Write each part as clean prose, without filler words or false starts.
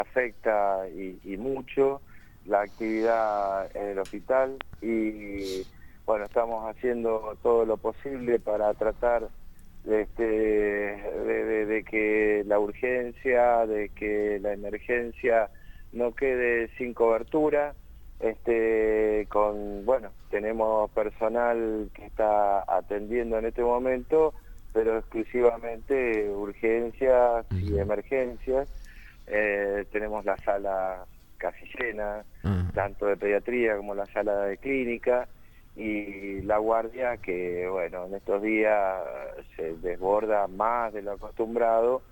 afecta y mucho la actividad en el hospital y bueno, estamos haciendo todo lo posible para tratar de que la urgencia, de que la emergencia no quede sin cobertura. Tenemos personal que está atendiendo en este momento, pero exclusivamente urgencias y emergencias. Tenemos la sala casi llena, tanto de pediatría como la sala de clínica, y la guardia que, bueno, en estos días se desborda más de lo acostumbrado,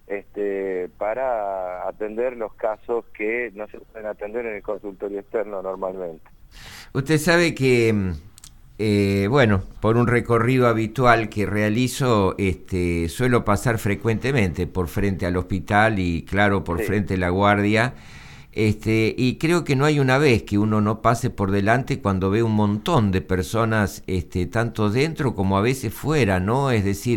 para atender los casos que no se pueden atender en el consultorio externo normalmente. Usted sabe que, por un recorrido habitual que realizo, suelo pasar frecuentemente por frente al hospital y, claro, por Sí. frente a la guardia. Y creo que no hay una vez que uno no pase por delante cuando ve un montón de personas, tanto dentro como a veces fuera, ¿no? Es decir,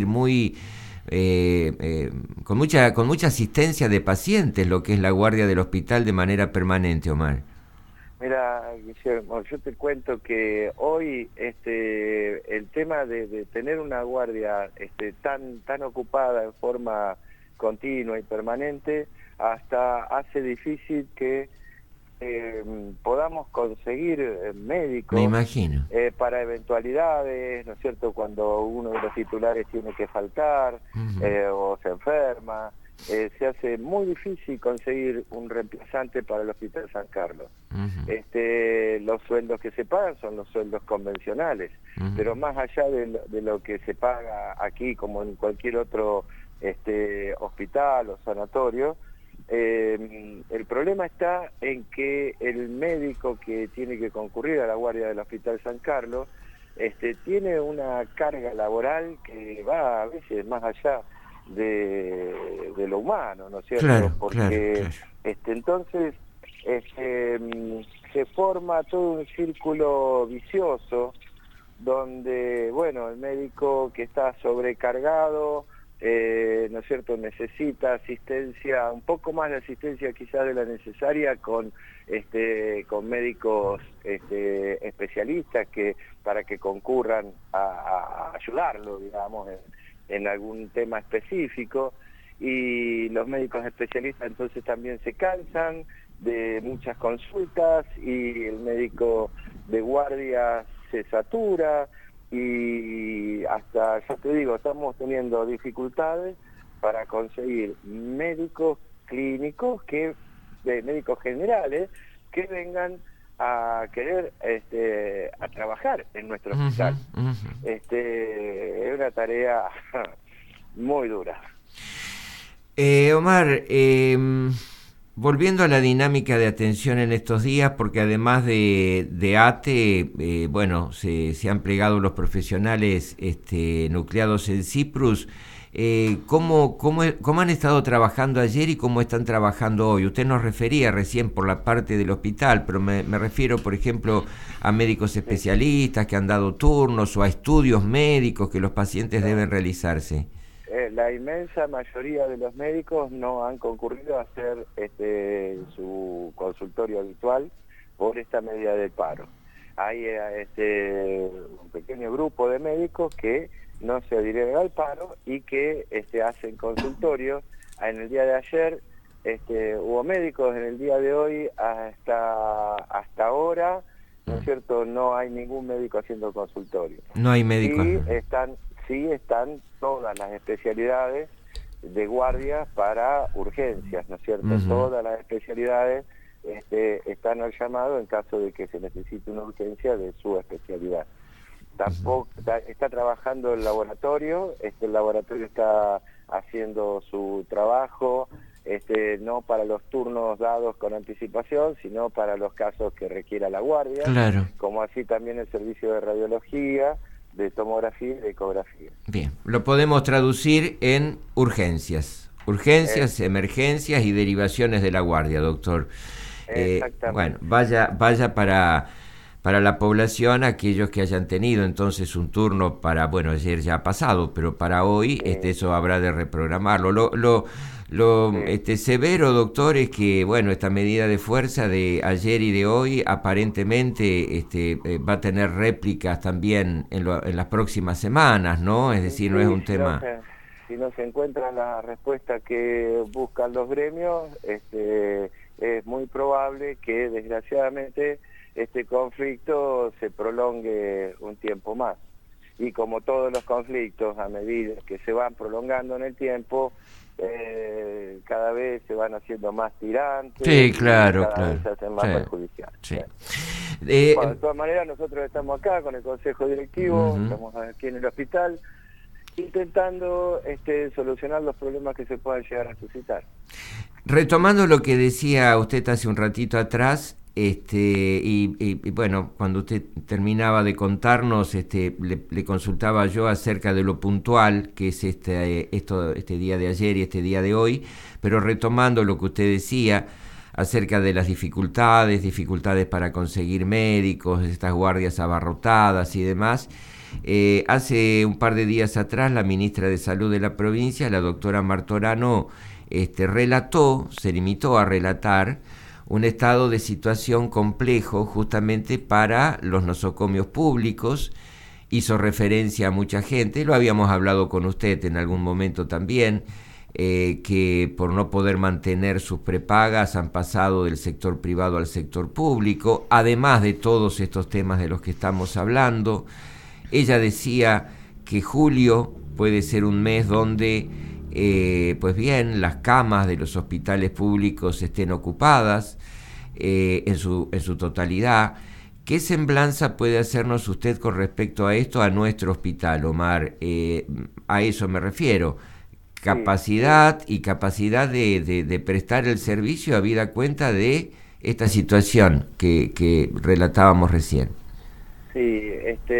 con mucha asistencia de pacientes, lo que es la guardia del hospital de manera permanente, Omar. Mira, Guillermo, yo te cuento que hoy el tema de tener una guardia tan ocupada en forma continua y permanente hasta hace difícil que podamos conseguir Me médicos imagino. para eventualidades, ¿no es cierto?, cuando uno de los titulares tiene que faltar Uh-huh. o se enferma. Se hace muy difícil conseguir un reemplazante para el Hospital San Carlos. Uh-huh. Los sueldos que se pagan son los sueldos convencionales, Uh-huh. pero más allá de lo que se paga aquí, como en cualquier otro hospital o sanatorio, el problema está en que el médico que tiene que concurrir a la guardia del Hospital San Carlos tiene una carga laboral que va a veces más allá de lo humano, ¿no es cierto? Claro, claro, Porque claro. entonces se forma todo un círculo vicioso donde, bueno, el médico que está sobrecargado, ¿no es cierto?, necesita asistencia, un poco más de asistencia quizás de la necesaria con médicos especialistas para que concurran a ayudarlo, digamos, en algún tema específico, y los médicos especialistas entonces también se cansan de muchas consultas y el médico de guardia se satura y hasta, ya te digo, estamos teniendo dificultades para conseguir médicos clínicos, médicos generales, que vengan a querer a trabajar en nuestro Uh-huh, hospital. uh-huh. Es una tarea muy dura. Omar, volviendo a la dinámica de atención en estos días, porque además de ATE, se han plegado los profesionales nucleados en Cyprus. ¿Cómo han estado trabajando ayer y cómo están trabajando hoy? Usted nos refería recién por la parte del hospital, pero me refiero, por ejemplo, a médicos Sí. especialistas que han dado turnos o a estudios médicos que los pacientes deben realizarse. La inmensa mayoría de los médicos no han concurrido a hacer su consultorio habitual por esta medida del paro. Hay un pequeño grupo de médicos que no se adhieren al paro y que hacen consultorio. En el día de ayer hubo médicos, en el día de hoy hasta ahora, ¿no es cierto?, no hay ningún médico haciendo consultorio. No hay médicos. Sí están todas las especialidades de guardia para urgencias, ¿no es cierto? Uh-huh. Todas las especialidades están al llamado en caso de que se necesite una urgencia de su especialidad. Tampoco está trabajando el laboratorio está haciendo su trabajo, no para los turnos dados con anticipación, sino para los casos que requiera la guardia, Claro. como así también el servicio de radiología, de tomografía y de ecografía. Bien, lo podemos traducir en urgencias. Urgencias, emergencias y derivaciones de la guardia, doctor. Exactamente. Vaya para la población, aquellos que hayan tenido entonces un turno para, ayer ya ha pasado, pero para hoy eso habrá de reprogramarlo. Lo Sí. severo, doctor, es que, bueno, esta medida de fuerza de ayer y de hoy aparentemente va a tener réplicas también en las próximas semanas, ¿no? Es decir, no es Sí, un tema... si no se encuentra la respuesta que buscan los gremios, es muy probable que desgraciadamente este conflicto se prolongue un tiempo más. Y como todos los conflictos, a medida que se van prolongando en el tiempo, cada vez se van haciendo más tirantes Sí, y claro, cada vez claro. se hacen Sí, más perjudiciales. sí. Bueno, de todas maneras, nosotros estamos acá con el Consejo Directivo, Ujú. estamos aquí en el hospital, intentando solucionar los problemas que se puedan llegar a suscitar. Retomando lo que decía usted hace un ratito atrás, y bueno, cuando usted terminaba de contarnos, le consultaba yo acerca de lo puntual que es este día de ayer y este día de hoy, pero retomando lo que usted decía acerca de las dificultades para conseguir médicos, estas guardias abarrotadas y demás. Hace un par de días atrás la ministra de Salud de la provincia, la doctora Martorano, se limitó a relatar un estado de situación complejo justamente para los nosocomios públicos. Hizo referencia a mucha gente, lo habíamos hablado con usted en algún momento también, que por no poder mantener sus prepagas han pasado del sector privado al sector público, además de todos estos temas de los que estamos hablando. Ella decía que julio puede ser un mes donde, pues bien, las camas de los hospitales públicos estén ocupadas en su totalidad. ¿Qué semblanza puede hacernos usted con respecto a esto, a nuestro hospital, Omar? A eso me refiero. Sí, Capacidad y capacidad de prestar el servicio habida cuenta de esta situación que relatábamos recién. sí,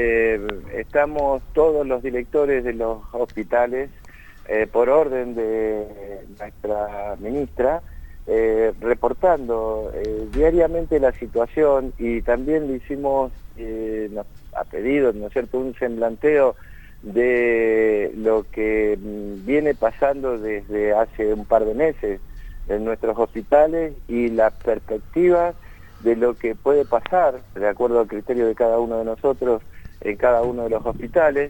estamos todos los directores de los hospitales, por orden de nuestra ministra, reportando diariamente la situación, y también le hicimos, a pedido, ¿no es cierto?, un semblanteo de lo que viene pasando desde hace un par de meses en nuestros hospitales y las perspectivas de lo que puede pasar, de acuerdo al criterio de cada uno de nosotros, en cada uno de los hospitales,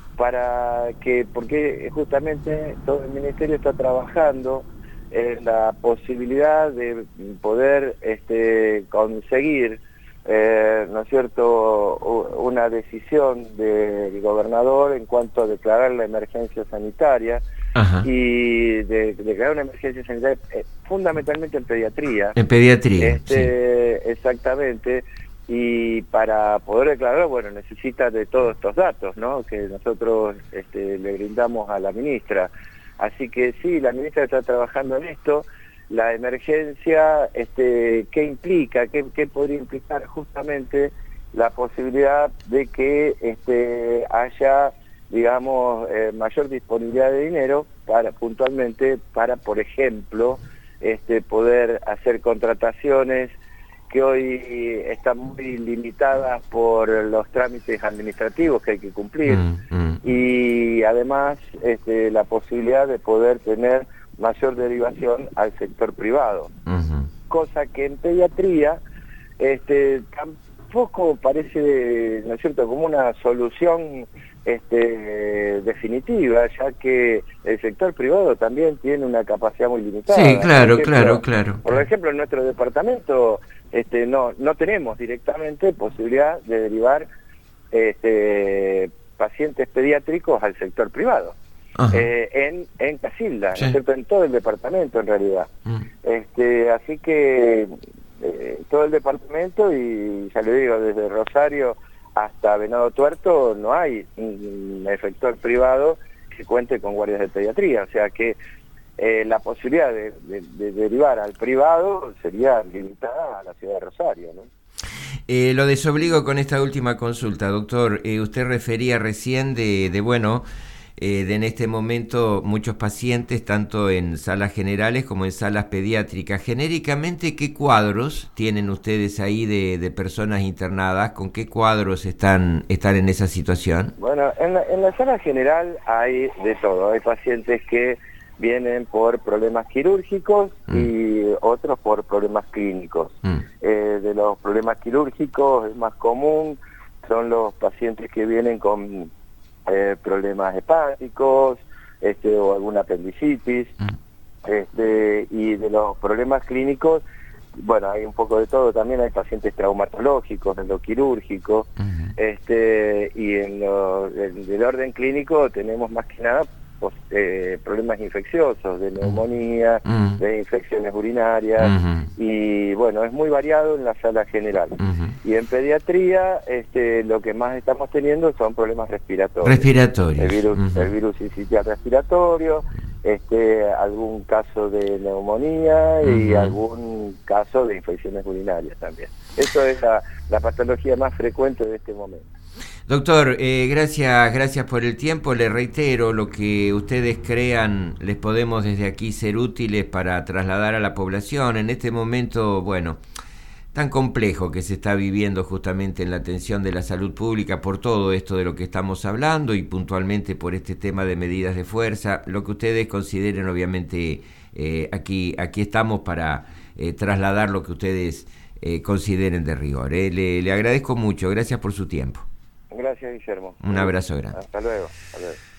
porque justamente todo el Ministerio está trabajando en la posibilidad de poder conseguir, ¿no es cierto?, una decisión del gobernador en cuanto a declarar la emergencia sanitaria. Ajá. Y de declarar una emergencia sanitaria fundamentalmente en pediatría. En pediatría, sí. Exactamente, y para poder declarar, bueno, necesita de todos estos datos, ¿no?, que nosotros le brindamos a la ministra. Así que sí, la ministra está trabajando en esto. La emergencia, ¿qué implica? ¿Qué podría implicar? Justamente la posibilidad de que haya, digamos, mayor disponibilidad de dinero puntualmente para, por ejemplo, poder hacer contrataciones que hoy están muy limitadas por los trámites administrativos que hay que cumplir, y además la posibilidad de poder tener mayor derivación al sector privado, cosa que en pediatría tampoco parece, ¿no es cierto?, como una solución definitiva, ya que el sector privado también tiene una capacidad muy limitada. Sí, claro, claro. Por ejemplo, en nuestro departamento no tenemos directamente posibilidad de derivar pacientes pediátricos al sector privado. En Casilda, Sí. ¿no es cierto?, en todo el departamento en realidad. Así que todo el departamento, y ya le digo, desde Rosario hasta Venado Tuerto no hay un efector privado que cuente con guardias de pediatría, o sea que la posibilidad de derivar al privado sería limitada a la ciudad de Rosario, ¿no? Lo desobligo con esta última consulta, doctor. Usted refería recién de en este momento muchos pacientes, tanto en salas generales como en salas pediátricas. Genéricamente, ¿qué cuadros tienen ustedes ahí de personas internadas? ¿Con qué cuadros están en esa situación? Bueno, en la sala general hay de todo. Hay pacientes que vienen por problemas quirúrgicos y otros por problemas clínicos. De los problemas quirúrgicos, el más común son los pacientes que vienen con problemas hepáticos, o alguna apendicitis, y de los problemas clínicos, bueno, hay un poco de todo, también hay pacientes traumatológicos en lo quirúrgico, y del orden clínico tenemos más que nada problemas infecciosos, de neumonía, de infecciones urinarias, y bueno, es muy variado en la sala general. Y en pediatría, lo que más estamos teniendo son problemas respiratorios. El virus sincitial respiratorio, algún caso de neumonía y algún caso de infecciones urinarias también. Eso es la patología más frecuente de este momento. Doctor, gracias por el tiempo. Le reitero, lo que ustedes crean, les podemos desde aquí ser útiles para trasladar a la población en este momento, bueno, tan complejo que se está viviendo justamente en la atención de la salud pública por todo esto de lo que estamos hablando y puntualmente por este tema de medidas de fuerza. Lo que ustedes consideren, obviamente, aquí estamos para trasladar lo que ustedes consideren de rigor. Le agradezco mucho, gracias por su tiempo. Gracias, Guillermo. Un abrazo grande. Hasta luego.